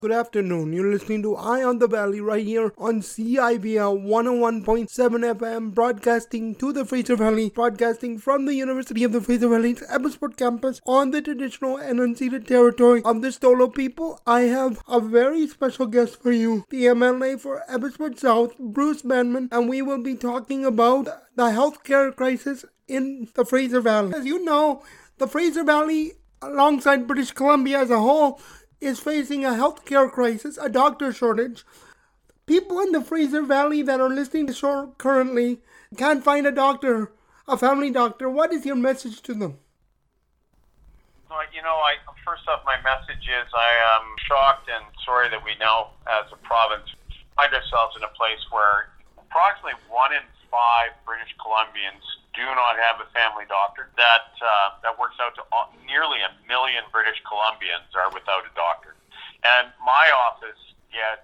Good afternoon. You're listening to Eye on the Valley right here on CIVL 101.7 FM, broadcasting to the Fraser Valley, broadcasting from the University of the Fraser Valley's Abbotsford campus on the traditional and unceded territory of the Stolo people. I have a very special guest for you, the MLA for Abbotsford South, Bruce Banman, and we will be talking about the healthcare crisis in the Fraser Valley. As you know, the Fraser Valley, alongside British Columbia as a whole, is facing a healthcare crisis, a doctor shortage. People in the Fraser Valley that are listening to the show currently can't find a doctor, a family doctor. What is your message to them? First off, my message is I am shocked and sorry that we now, as a province, find ourselves in a place where approximately 1 in 5 British Columbians do not have a family doctor. That works out to nearly 1 million British Columbians are without a doctor. And my office gets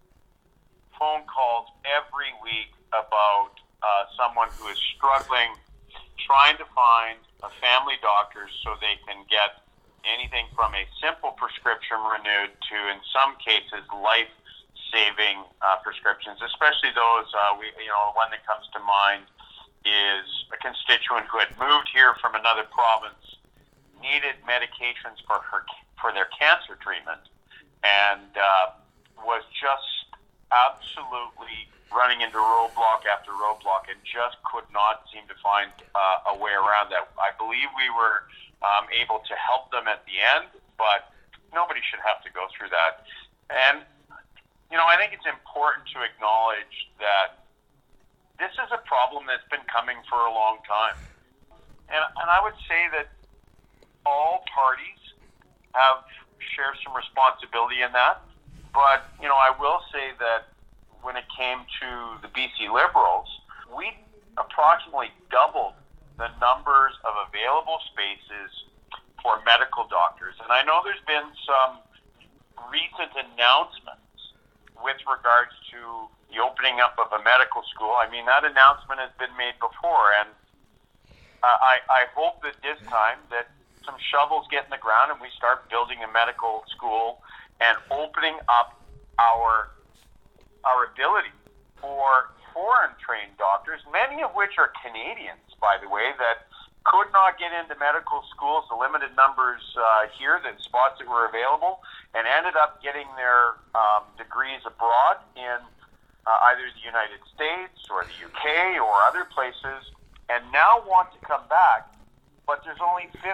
phone calls every week about someone who is struggling, trying to find a family doctor so they can get anything from a simple prescription renewed to, in some cases, life-saving prescriptions, especially those, one that comes to mind is a constituent who had moved here from another province, needed medications for their cancer treatment, and was just absolutely running into roadblock after roadblock and just could not seem to find a way around that. I believe we were able to help them at the end, but nobody should have to go through that. And, I think it's important to acknowledge that this is a problem that's been coming for a long time. And I would say that all parties have shared some responsibility in that. But, I will say that when it came to the BC Liberals, we approximately doubled the numbers of available spaces for medical doctors. And I know there's been some recent announcements with regards to the opening up of a medical school. I mean, that announcement has been made before, and I hope that this time that some shovels get in the ground and we start building a medical school and opening up our ability for foreign-trained doctors, many of which are Canadians, by the way, that could not get into medical schools, the limited numbers here, the spots that were available, and ended up getting their degrees abroad in either the United States or the UK or other places, and now want to come back, but there's only 56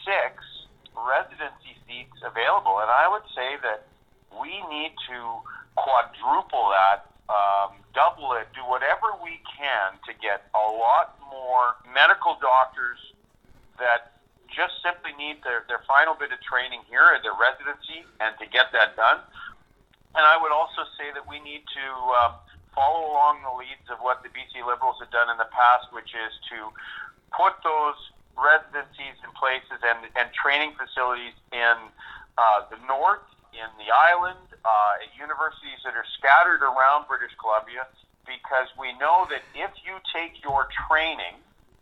residency seats available. And I would say that we need to quadruple that, double it, do whatever we can to get a lot more medical doctors that just simply need their final bit of training here at their residency and to get that done. And I would also say that we need to follow along the leads of what the BC Liberals have done in the past, which is to put those residencies in places and training facilities in the north, in the island, at universities that are scattered around British Columbia, because we know that if you take your training,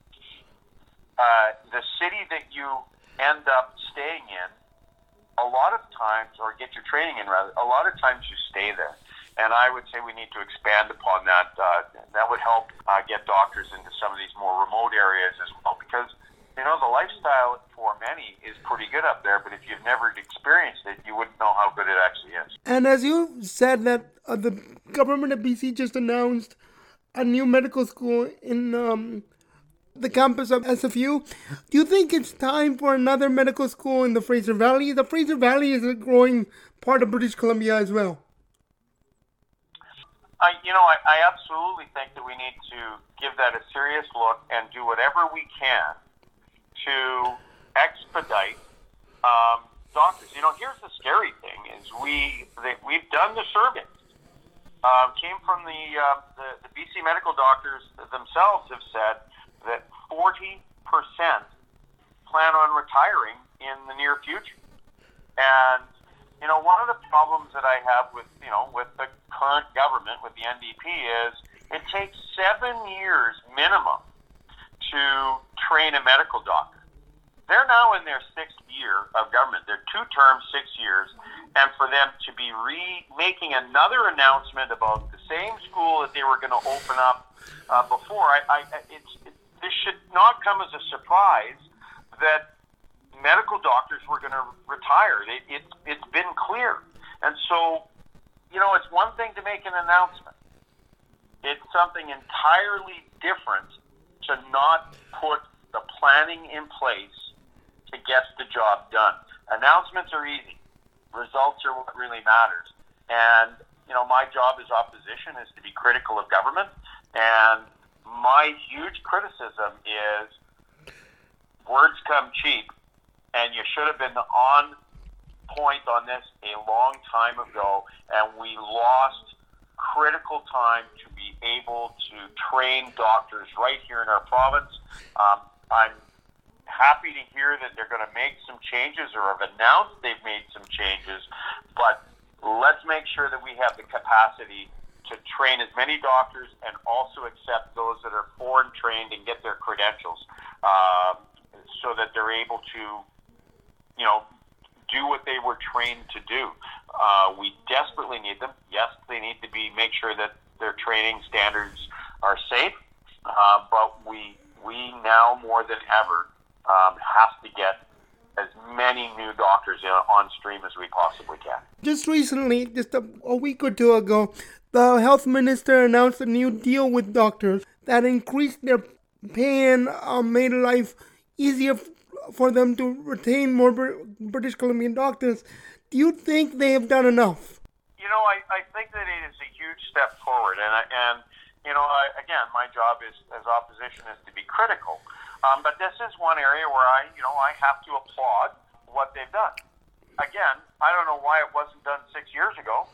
the city that you end up staying in, a lot of times, or get your training in rather, a lot of times you stay there. And I would say we need to expand upon that. That would help get doctors into some of these more remote areas as well, because the lifestyle for many is pretty good up there, but if you've never experienced it, you wouldn't know how good it actually is. And as you said that the government of BC just announced a new medical school in the campus of SFU, do you think it's time for another medical school in the Fraser Valley? The Fraser Valley is a growing part of British Columbia as well. I absolutely think that we need to give that a serious look and do whatever we can to expedite doctors. Here's the scary thing: is we've done the survey. Came from the BC medical doctors themselves have said that 40% plan on retiring in the near future. And one of the problems that I have with the current government, with the NDP, is it takes 7 years minimum to train a medical doctor. They're now in their 6th year of government. They're 2 terms, 6 years, and for them to be making another announcement about the same school that they were going to open up before, this should not come as a surprise that medical doctors were going to retire. It's been clear. And so, it's one thing to make an announcement. It's something entirely different to not put the planning in place to get the job done. Announcements are easy. Results are what really matters. And, my job as opposition is to be critical of government. And my huge criticism is words come cheap, and you should have been on point on this a long time ago, and we lost critical time to be able to train doctors right here in our province. I'm happy to hear that they're going to make some changes or have announced they've made some changes, but let's make sure that we have the capacity to train as many doctors and also accept those that are foreign trained and get their credentials so that they're able to, do what they were trained to do. We desperately need them. Yes, they need to make sure that their training standards are safe, but we now more than ever have to get as many new doctors on stream as we possibly can. Just recently, just a week or two ago, the health minister announced a new deal with doctors that increased their pay and made life easier for them to retain more British Columbian doctors. Do you think they have done enough? I think that it is a huge step forward, and again, my job as opposition is to be critical. But this is one area where I have to applaud what they've done. Again, I don't know why it wasn't done 6 years ago.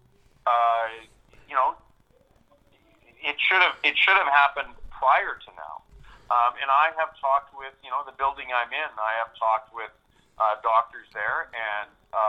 It should have happened prior to now. And I have talked with the building I'm in. I have talked with doctors there, and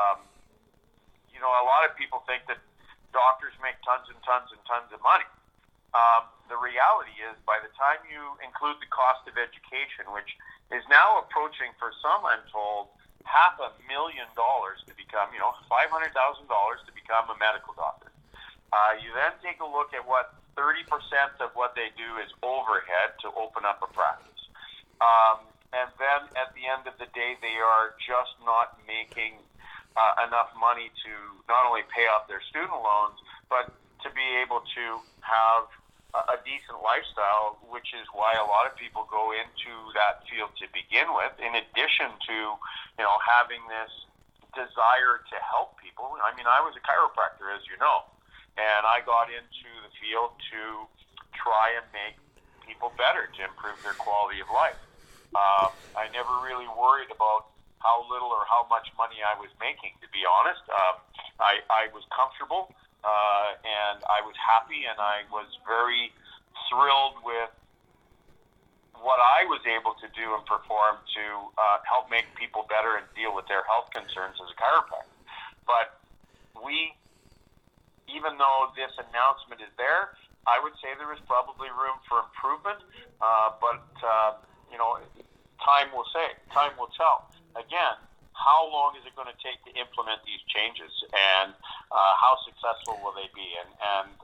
a lot of people think that doctors make tons and tons and tons of money. The reality is, by the time you include the cost of education, which is now approaching, for some, I'm told, $500,000 to become, $500,000 to become a medical doctor. You then take a look at what 30% of what they do is overhead to open up a practice. And then at the end of the day, they are just not making enough money to not only pay off their student loans, but to be able to have a decent lifestyle, which is why a lot of people go into that field to begin with, in addition to, having this desire to help people. I mean, I was a chiropractor, as you know, and I got into the field to try and make people better, to improve their quality of life. I never really worried about how little or how much money I was making, to be honest. I was comfortable, and I was happy, and I was very thrilled with what I was able to do and perform to help make people better and deal with their health concerns as a chiropractor. But even though this announcement is there, I would say there is probably room for improvement, but time will say. Time will tell. Again, how long is it going to take to implement these changes, and how successful will they be? And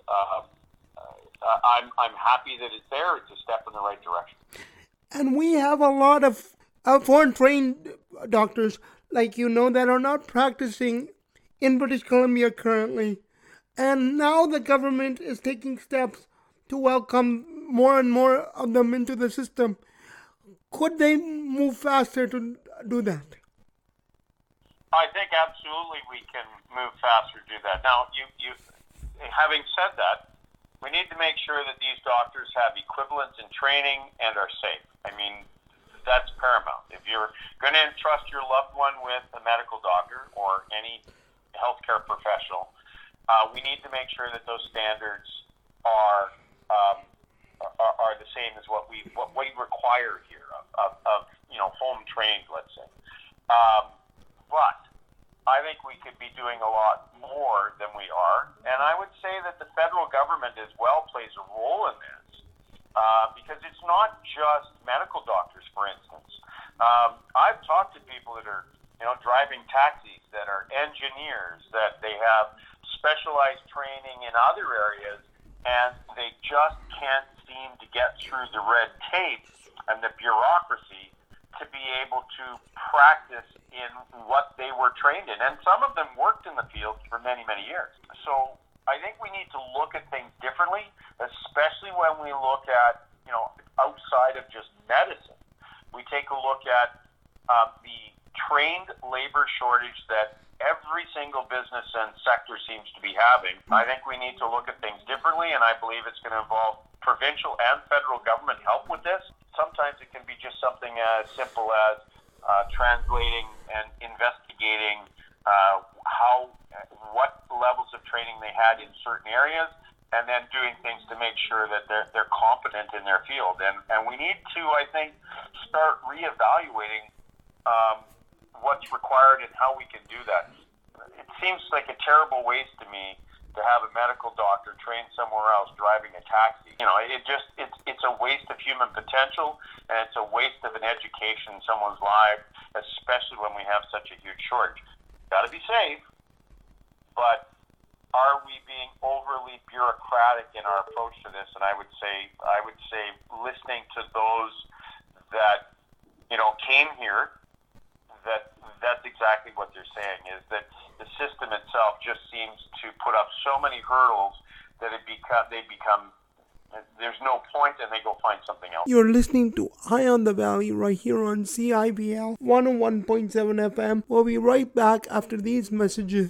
I'm happy that it's there. It's a step in the right direction. And we have a lot of foreign-trained doctors, that are not practicing in British Columbia currently. And now the government is taking steps to welcome more and more of them into the system. Could they move faster to do that? I think absolutely we can move faster to do that. Now, you having said that, we need to make sure that these doctors have equivalence in training and are safe. I mean, that's paramount. If you're going to entrust your loved one with a medical doctor or any healthcare professional, we need to make sure that those standards are the same as what we require here of home trained, let's say. But I think we could be doing a lot more than we are, and I would say that the federal government as well plays a role in this, because it's not just medical doctors, for instance. I've talked to people that are specialized training in other areas, and they just can't seem to get through the red tape and the bureaucracy to be able to practice in what they were trained in. And some of them worked in the field for many, many years. So I think we need to look at things differently, especially when we look at, outside of just medicine. We take a look at the trained labor shortage that every single business and sector seems to be having. I think we need to look at things differently, and I believe it's going to involve provincial and federal government help with this. Sometimes it can be just something as simple as translating and investigating what levels of training they had in certain areas, and then doing things to make sure that they're competent in their field. And we need to, I think, start reevaluating what's required and how we can do that. It seems like a terrible waste to me to have a medical doctor trained somewhere else driving a taxi. It's a waste of human potential, and it's a waste of an education in someone's life, especially when we have such a huge shortage. Got to be safe, but are we being overly bureaucratic in our approach to this? And I would say listening to those that came here, that's exactly what they're saying, is that the system itself just seems to put up so many hurdles that they become there's no point, and they go find something else. You're listening to Eye on the Valley right here on CIBL 101.7 FM. We'll be right back after these messages.